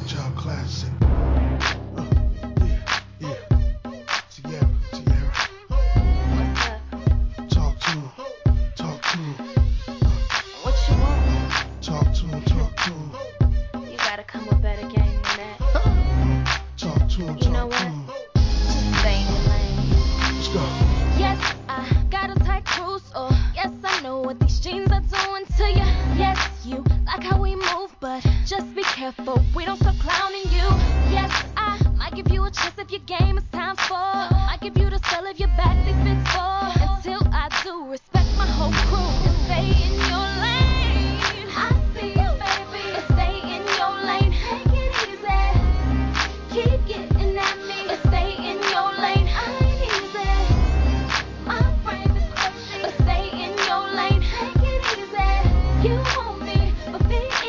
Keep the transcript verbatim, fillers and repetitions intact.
Child classic. Uh, yeah, yeah. Tierra, Tierra. What's up? Talk to him, talk to him. What you want? Talk to him, talk to him. You gotta come with better game than that. Talk to him, You know talk to what? him. Just stay in your lane. Let's go. Yes, I got a tight cruise. Oh, yes, I know what these jeans are doing to you. Yes, you like how we move, but just be careful. We don't start clowning you. Yes, I might give you a chance if your game is time for. Might give you the spell if your back they fits for.